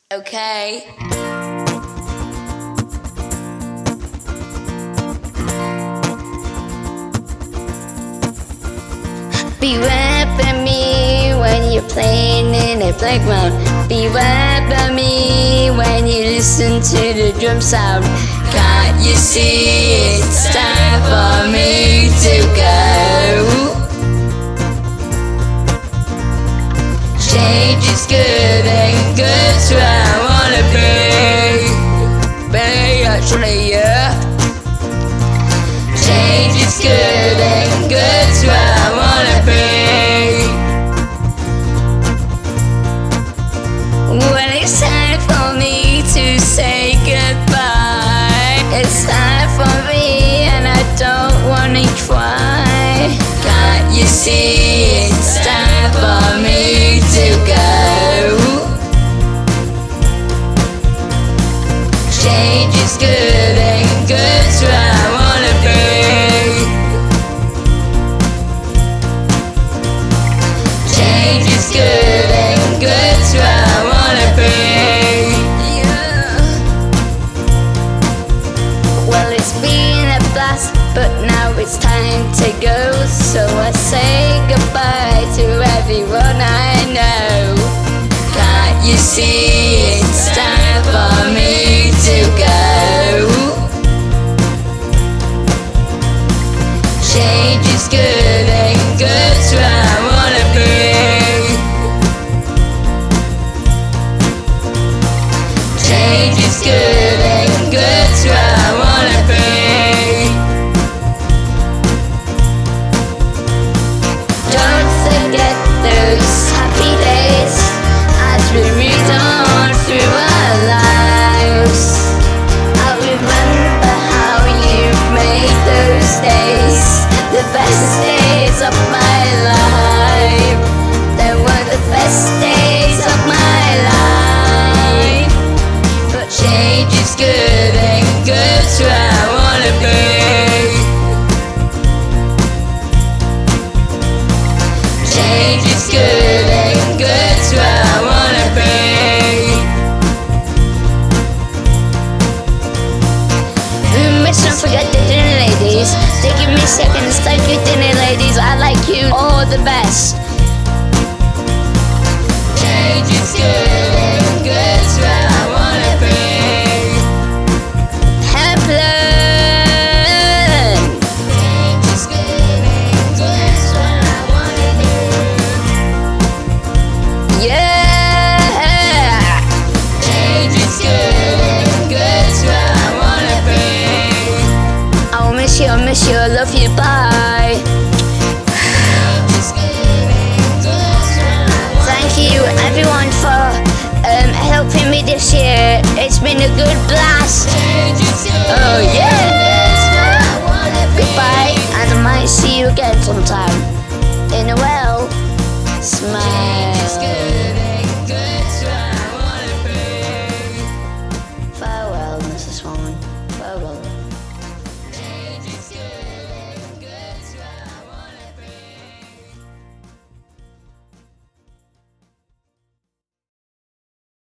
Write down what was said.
Okay. Beware of me when you're playing in a playground. Beware of me when you listen to the drum sound. Can't you see it's time for me to go? Change is good and good's where I wanna be actually, yeah. Change is good and good's where I wanna be. When it's time for me to say goodbye, it's time for me and I don't wanna cry. Can't you see it's time for me to go? Change is good and good's where I wanna be. Change is good and good's where I wanna be. Yeah. Well, it's been a blast, but now it's time to go. So I say goodbye to everyone I know. Can't you see it's time for me to go? Change is good and good's where I wanna be. Change is good and good's where I wanna be. Don't forget those happy days as we moved on through our lives. I remember how you made those days the best days of my life. They were the best days of my life. But change is good and good's where I wanna be. Change is good and good's where I wanna be. Let's not forget the dinner ladies. They give me seconds, thank you dinner ladies. I like you all the best. Change is good and good's where I wanna be. Heaven. Change is good and good's where I wanna be. Yeah. Change is good and good's where I wanna be. I'll miss you, I love you, bye. Thank you everyone for helping me this year. It's been a good blast. Oh yeah. Goodbye, and I might see you again sometime. In a while. Smile. Farewell, Mrs. Swan. Farewell.